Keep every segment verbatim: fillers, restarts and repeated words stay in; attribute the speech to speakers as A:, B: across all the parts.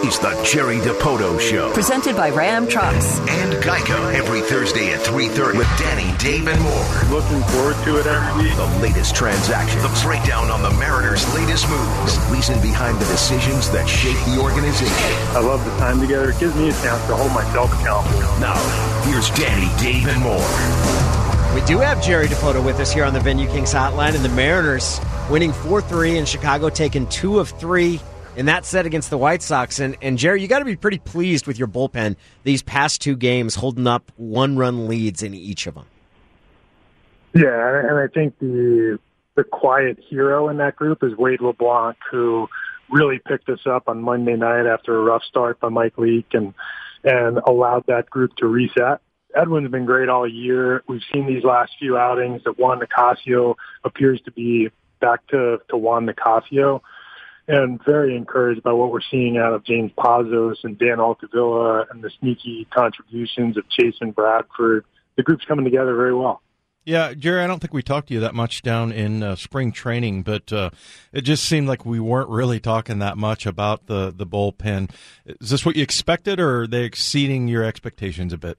A: is the Jerry DePoto Show.
B: Presented by Ram Trucks.
A: And Geico every Thursday at three thirty with Danny, Dave, and more.
C: Looking forward to it every week.
A: The latest transactions. The breakdown on the Mariners' latest moves. The reason behind the decisions that shape the organization.
C: I love the time together. It gives me a chance to hold myself accountable.
A: Now, here's Danny, Dave, and more.
D: We do have Jerry DePoto with us here on the Venue Kings Hotline, and the Mariners winning four three, and Chicago taking two of three in that set against the White Sox. And, and Jerry, you got to be pretty pleased with your bullpen these past two games, holding up one-run leads in each of them.
C: Yeah, and I think the the quiet hero in that group is Wade LeBlanc, who really picked us up on Monday night after a rough start by Mike Leake and and allowed that group to reset. Edwin's been great all year. We've seen these last few outings that Juan Nicasio appears to be back to, to Juan Nicasio, and very encouraged by what we're seeing out of James Pazos and Dan Altavilla and the sneaky contributions of Chase and Bradford. The group's coming together very well.
E: Yeah, Jerry, I don't think we talked to you that much down in uh, spring training, but uh, it just seemed like we weren't really talking that much about the, the bullpen. Is this what you expected, or are they exceeding your expectations a bit?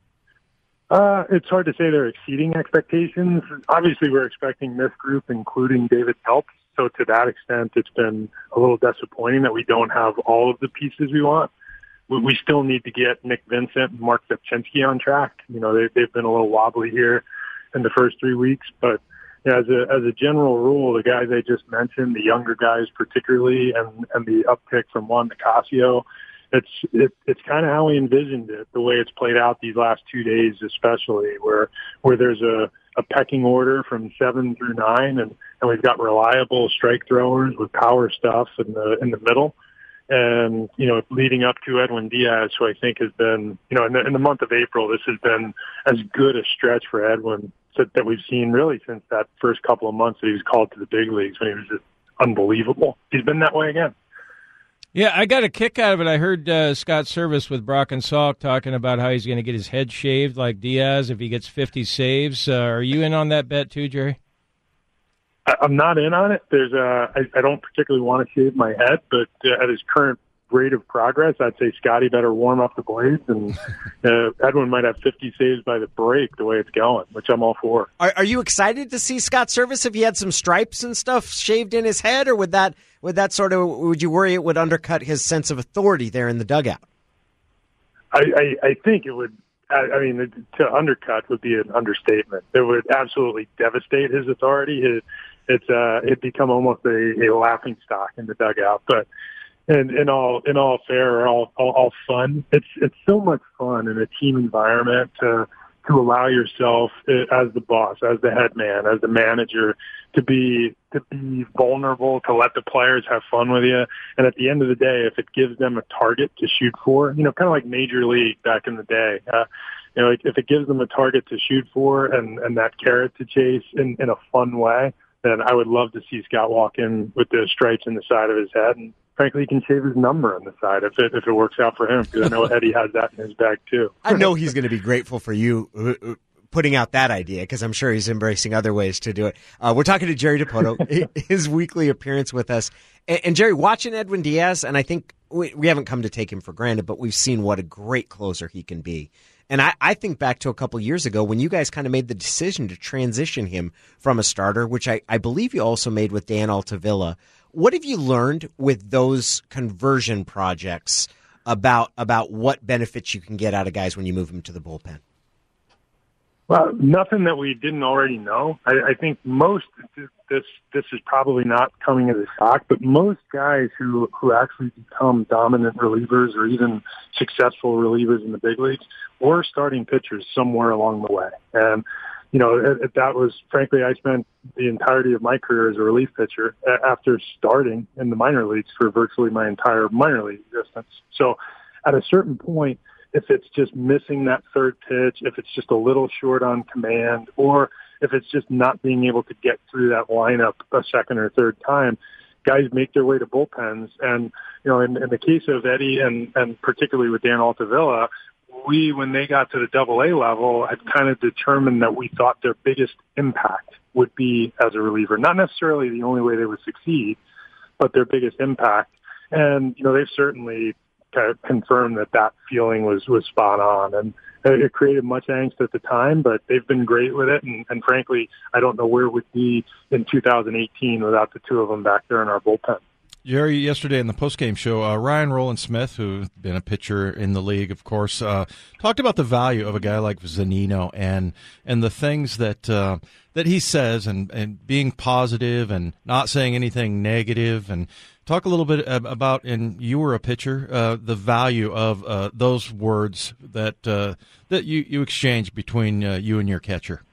C: Uh, it's hard to say they're exceeding expectations. Obviously, we're expecting this group, including David Helps. So to that extent, it's been a little disappointing that we don't have all of the pieces we want. We, we still need to get Nick Vincent and Mark Zepchinski on track. You know, they, they've been a little wobbly here in the first three weeks. But yeah, as a as a general rule, the guys I just mentioned, the younger guys particularly, and, and the uptick from Juan Nicasio, It's it, it's kind of how we envisioned it, the way it's played out these last two days, especially where where there's a, a pecking order from seven through nine, and, and we've got reliable strike throwers with power stuff in the in the middle, and you know leading up to Edwin Diaz, who I think has been you know in the, in the month of April, this has been as good a stretch for Edwin that, that we've seen really since that first couple of months that he was called to the big leagues when he was just unbelievable. He's been that way again.
F: Yeah, I got a kick out of it. I heard uh, Scott Service with Brock and Salk talking about how he's going to get his head shaved like Diaz if he gets fifty saves. Uh, are you in on that bet too, Jerry?
C: I, I'm not in on it. There's a, I, I don't particularly want to shave my head, but uh, at his current rate of progress, I'd say Scotty better warm up the blades, and uh, Edwin might have fifty saves by the break the way it's going, which I'm all for.
D: Are, are you excited to see Scott Service if he had some stripes and stuff shaved in his head, or would that would that sort of would you worry it would undercut his sense of authority there in the dugout?
C: I, I, I think it would. I, I mean, to undercut would be an understatement. It would absolutely devastate his authority. It, it's uh, it'd become almost a, a laughing stock in the dugout, but. And in all, in all fair, all, all, all fun. It's it's so much fun in a team environment to to allow yourself as the boss, as the head man, as the manager, to be to be vulnerable, to let the players have fun with you. And at the end of the day, if it gives them a target to shoot for, you know, kind of like Major League back in the day, uh, you know, like if it gives them a target to shoot for and and that carrot to chase in in a fun way, then I would love to see Scott walk in with the stripes in the side of his head, and frankly, he can shave his number on the side if it if it works out for him, because I know Eddie has that in his bag too.
D: I know he's going to be grateful for you uh, putting out that idea, because I'm sure he's embracing other ways to do it. Uh, we're talking to Jerry DePoto, his weekly appearance with us. And, and Jerry, watching Edwin Diaz, and I think we, we haven't come to take him for granted, but we've seen what a great closer he can be. And I, I think back to a couple years ago when you guys kind of made the decision to transition him from a starter, which I, I believe you also made with Dan Altavilla. What have you learned with those conversion projects about about what benefits you can get out of guys when you move them to the bullpen?
C: Well, nothing that we didn't already know. I, I think most this this is probably not coming as a shock, but most guys who who actually become dominant relievers or even successful relievers in the big leagues were starting pitchers somewhere along the way. And you know, it, it, that was, frankly, I spent the entirety of my career as a relief pitcher after starting in the minor leagues for virtually my entire minor league existence. So at a certain point, if it's just missing that third pitch, if it's just a little short on command, or if it's just not being able to get through that lineup a second or third time, guys make their way to bullpens. And, you know, in, in the case of Eddie and, and particularly with Dan Altavilla, we, when they got to the double A level, had kind of determined that we thought their biggest impact would be as a reliever. Not necessarily the only way they would succeed, but their biggest impact. And, you know, they've certainly kind of confirmed that that feeling was, was spot on. And it created much angst at the time, but they've been great with it. And, and frankly, I don't know where we'd be in two thousand eighteen without the two of them back there in our bullpen.
E: Jerry, yesterday in the postgame show, uh, Ryan Rowland-Smith, who's been a pitcher in the league, of course, uh, talked about the value of a guy like Zunino and and the things that uh, that he says, and, and being positive and not saying anything negative. And talk a little bit about, and you were a pitcher, uh, the value of uh, those words that uh, that you, you exchange between uh, you and your catcher.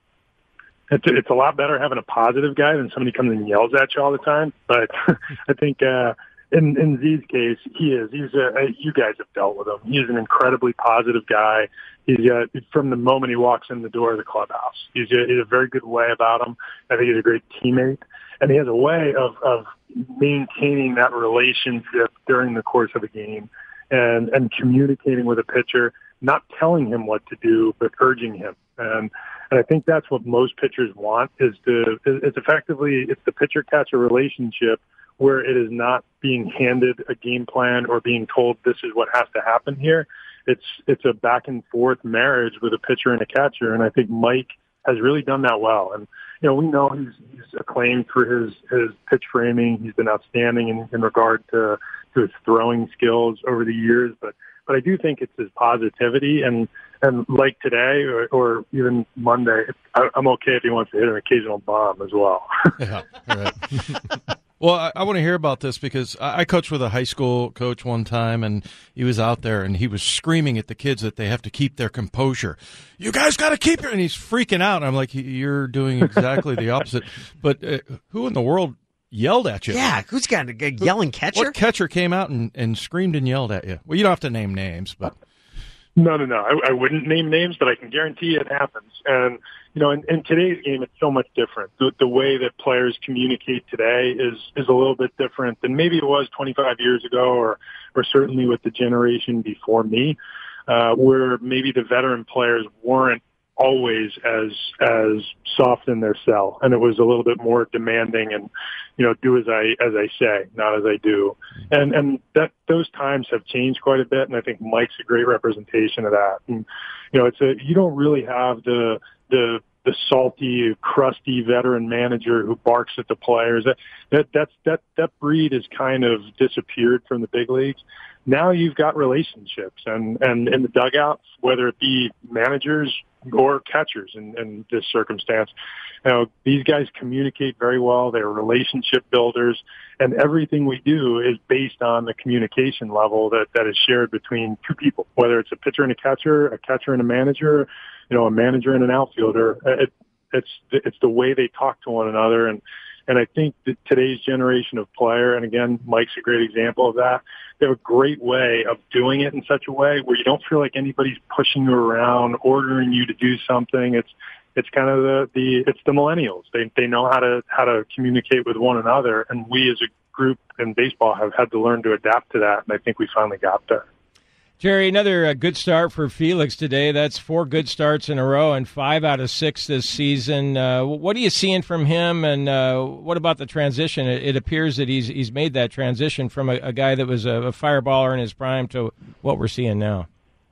C: It's, it's a lot better having a positive guy than somebody comes and yells at you all the time. But I think uh, in, in Z's case, he is. He's a, you guys have dealt with him. He's an incredibly positive guy. He's got, from the moment he walks in the door of the clubhouse. He's a, he's a very good way about him. I think he's a great teammate. And he has a way of, of maintaining that relationship during the course of a game and, and communicating with a pitcher, not telling him what to do, but urging him. And And I think that's what most pitchers want is to, it's effectively, it's the pitcher-catcher relationship where it is not being handed a game plan or being told this is what has to happen here. It's, it's a back and forth marriage with a pitcher and a catcher. And I think Mike has really done that well. And, you know, we know he's, he's acclaimed for his, his pitch framing. He's been outstanding in, in regard to, to his throwing skills over the years, but, but I do think it's his positivity. And, And like today or, or even Monday, I, I'm okay if he wants to hit an occasional bomb as well.
E: Yeah, right. Well, I, I want to hear about this because I, I coached with a high school coach one time, and he was out there, and he was screaming at the kids that they have to keep their composure. You guys got to keep it, and he's freaking out. And I'm like, you're doing exactly the opposite. But uh, who in the world yelled at you?
D: Yeah, who's got a yelling catcher?
E: What catcher came out and, and screamed and yelled at you? Well, you don't have to name names, but...
C: No, no, no. I, I wouldn't name names, but I can guarantee it happens. And, you know, in, in today's game, it's so much different. The, the way that players communicate today is, is a little bit different than maybe it was twenty-five years ago or, or certainly with the generation before me, uh, where maybe the veteran players weren't always as, as soft in their cell. And it was a little bit more demanding and, you know, do as I, as I say, not as I do. And, and that, those times have changed quite a bit. And I think Mike's a great representation of that. And, you know, it's a, you don't really have the, the, the salty, crusty veteran manager who barks at the players. That, that, that's, that, that breed has kind of disappeared from the big leagues. Now you've got relationships and, and in the dugouts, whether it be managers or catchers in, in this circumstance, you know, these guys communicate very well. They're relationship builders, and everything we do is based on the communication level that, that is shared between two people, whether it's a pitcher and a catcher, a catcher and a manager, you know, a manager and an outfielder. It, it's, it's the way they talk to one another. And, And I think that today's generation of player, and again, Mike's a great example of that, they have a great way of doing it in such a way where you don't feel like anybody's pushing you around, ordering you to do something. It's it's kind of the, the it's the millennials. They they know how to how to communicate with one another, and we as a group in baseball have had to learn to adapt to that, and I think we finally got there.
F: Jerry, another uh, good start for Felix today. That's four good starts in a row and five out of six this season. Uh, what are you seeing from him, and uh, what about the transition? It, it appears that he's he's made that transition from a, a guy that was a, a fireballer in his prime to what we're seeing now.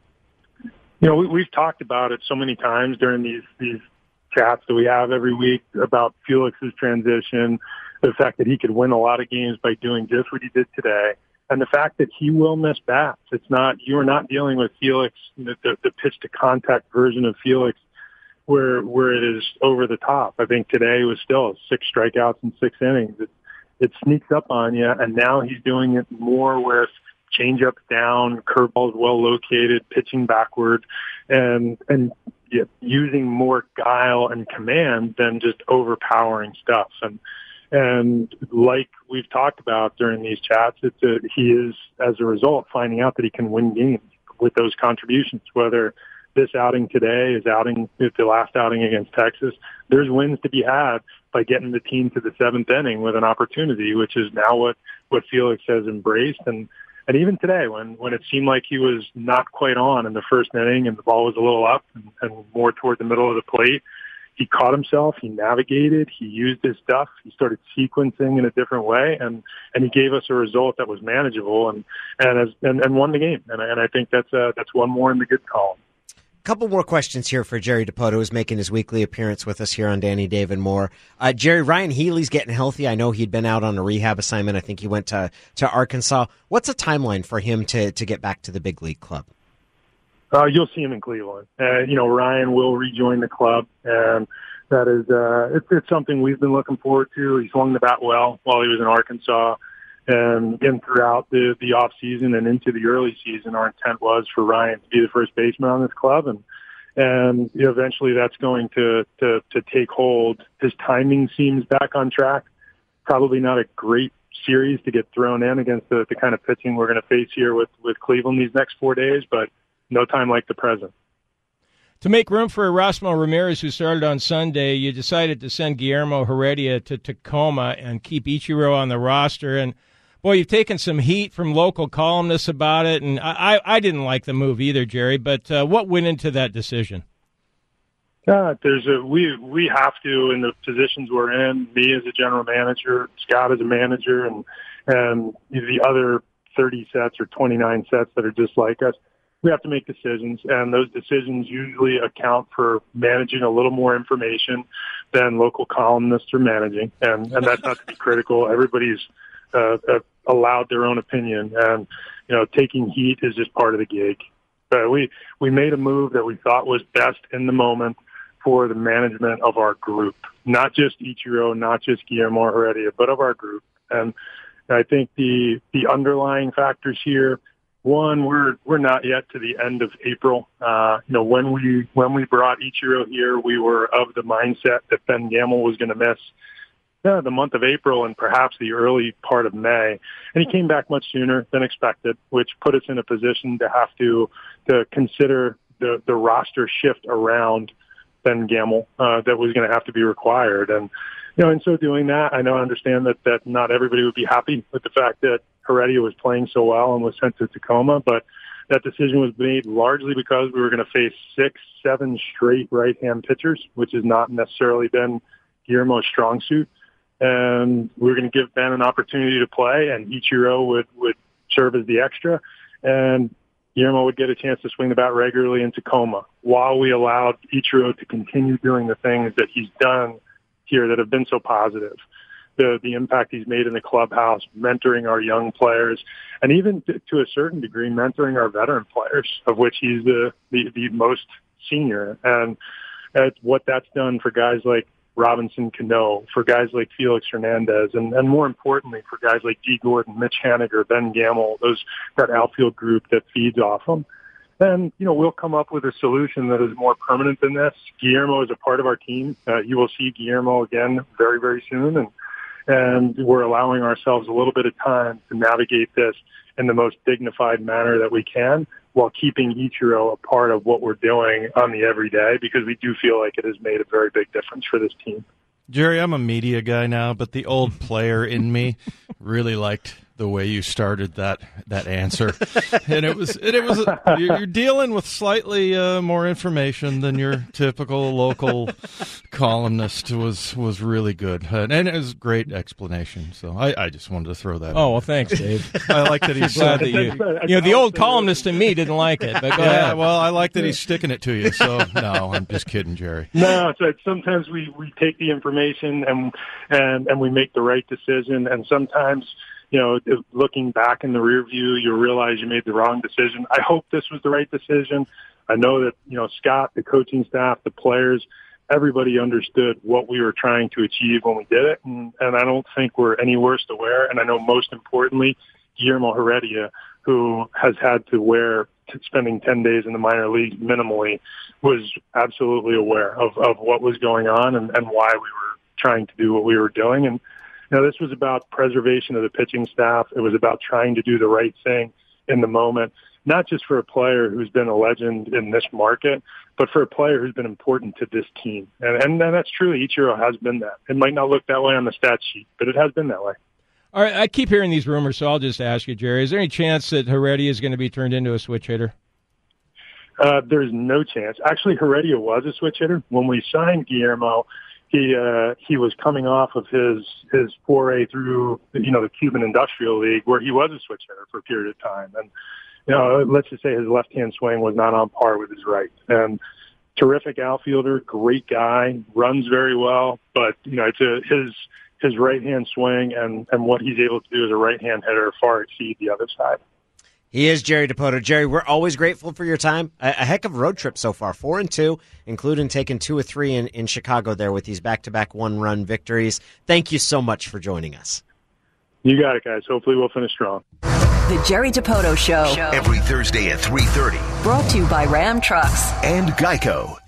C: You know, we, we've talked about it so many times during these these chats that we have every week about Felix's transition, the fact that he could win a lot of games by doing just what he did today. And the fact that he will miss bats. It's not, you are not dealing with Felix, the, the, the pitch to contact version of Felix where, where it is over the top. I think today was still six strikeouts in six innings. It, it sneaks up on you. And now he's doing it more with changeups down, curveballs well located, pitching backward, and, and yeah, using more guile and command than just overpowering stuff. And, And like we've talked about during these chats, it's a, he is, as a result, finding out that he can win games with those contributions, whether this outing today is outing, the last outing against Texas. There's wins to be had by getting the team to the seventh inning with an opportunity, which is now what, what Felix has embraced. And, and even today, when, when it seemed like he was not quite on in the first inning and the ball was a little up and, and more toward the middle of the plate, he caught himself, he navigated, he used his stuff, he started sequencing in a different way, and, and he gave us a result that was manageable and, and, as, and, and won the game. And, and I think that's, uh, that's one more in the good column.
D: Couple more questions here for Jerry Dipoto, who's making his weekly appearance with us here on Danny, Dave, and More. Uh, Jerry, Ryan Healy's getting healthy. I know he'd been out on a rehab assignment. I think he went to, to Arkansas. What's a timeline for him to, to get back to the big league club?
C: Uh, you'll see him in Cleveland. Uh, you know, Ryan will rejoin the club, and that is, uh, it's, it's something we've been looking forward to. He swung the bat well while he was in Arkansas. And again, throughout the, the off season and into the early season, our intent was for Ryan to be the first baseman on this club. And, and you know, eventually that's going to, to, to take hold. His timing seems back on track. Probably not a great series to get thrown in against the, the kind of pitching we're going to face here with, with Cleveland these next four days, but no time like the present.
F: To make room for Erasmo Ramirez, who started on Sunday, you decided to send Guillermo Heredia to Tacoma and keep Ichiro on the roster. And boy, you've taken some heat from local columnists about it, and I, I didn't like the move either, Jerry. But uh, what went into that decision?
C: Yeah, there's a we we have to in the positions we're in. Me as a general manager, Scott as a manager, and and the other thirty sets or twenty-nine sets that are just like us. We have to make decisions, and those decisions usually account for managing a little more information than local columnists are managing, and and that's not to be critical. Everybody's uh, uh, allowed their own opinion, and you know, taking heat is just part of the gig. But we we made a move that we thought was best in the moment for the management of our group, not just Ichiro, not just Guillermo Heredia, but of our group. And I think the the underlying factors here. One, we're we're not yet to the end of April. Uh, you know, when we when we brought Ichiro here, we were of the mindset that Ben Gamel was going to miss yeah, the month of April and perhaps the early part of May, and he came back much sooner than expected, which put us in a position to have to to consider the the roster shift around Ben Gamel uh, that was going to have to be required. And you know, in so doing that, I know I understand that that not everybody would be happy with the fact that Heredia was playing so well and was sent to Tacoma, but that decision was made largely because we were going to face six, seven straight right-hand pitchers, which has not necessarily been Guillermo's strong suit. And we were going to give Ben an opportunity to play, and Ichiro would, would serve as the extra, and Guillermo would get a chance to swing the bat regularly in Tacoma while we allowed Ichiro to continue doing the things that he's done here that have been so positive. The, the impact he's made in the clubhouse, mentoring our young players, and even to, to a certain degree, mentoring our veteran players, of which he's the, the, the most senior. And that's what that's done for guys like Robinson Cano, for guys like Felix Hernandez, and, and more importantly, for guys like Dee Gordon, Mitch Haniger, Ben Gamel, those, that outfield group that feeds off them. And, you know, we'll come up with a solution that is more permanent than this. Guillermo is a part of our team. Uh, you will see Guillermo again very, very soon. And, and we're allowing ourselves a little bit of time to navigate this in the most dignified manner that we can while keeping Ichiro a part of what we're doing on the everyday, because we do feel like it has made a very big difference for this team.
E: Jerry, I'm a media guy now, but the old player in me really liked the way you started that that answer, and it was and it was you're dealing with slightly uh, more information than your typical local columnist was was really good, and, and it was a great explanation. So I, I just wanted to throw that.
F: Oh well, thanks, Dave.
E: I like that he's
F: glad that you you know the old columnist in me didn't like it, but go
E: yeah.
F: ahead.
E: Well, I like that he's sticking it to you. So no, I'm just kidding, Jerry.
C: No, it's like sometimes we we take the information and and and we make the right decision, and sometimes, you know, looking back in the rear view, you realize you made the wrong decision. I hope this was the right decision. I know that, you know, Scott, the coaching staff, the players, everybody understood what we were trying to achieve when we did it. And, and I don't think we're any worse aware. And I know most importantly, Guillermo Heredia, who has had to wear spending ten days in the minor leagues minimally, was absolutely aware of, of what was going on and, and why we were trying to do what we were doing. And, you know, this was about preservation of the pitching staff. It was about trying to do the right thing in the moment, not just for a player who's been a legend in this market, but for a player who's been important to this team. And, and, and that's true. Ichiro has been that. It might not look that way on the stat sheet, but it has been that way.
F: All right, I keep hearing these rumors, so I'll just ask you, Jerry, is there any chance that Heredia is going to be turned into a switch hitter?
C: Uh, there's no chance. Actually, Heredia was a switch hitter. When we signed Guillermo, he uh, he was coming off of his his foray through, you know, the Cuban Industrial League, where he was a switch hitter for a period of time. And, you know, let's just say his left-hand swing was not on par with his right. And terrific outfielder, great guy, runs very well, but, you know, it's a, his his right-hand swing and, and what he's able to do as a right-hand hitter far exceed the other side.
D: He is Jerry Dipoto. Jerry, we're always grateful for your time. A, a heck of a road trip so far, four and two, including taking two or three in, in Chicago there with these back-to-back one-run victories. Thank you so much for joining us.
C: You got it, guys. Hopefully we'll finish strong.
B: The Jerry Dipoto Show.
A: Every Thursday at three thirty.
B: Brought to you by Ram Trucks
A: And Geico.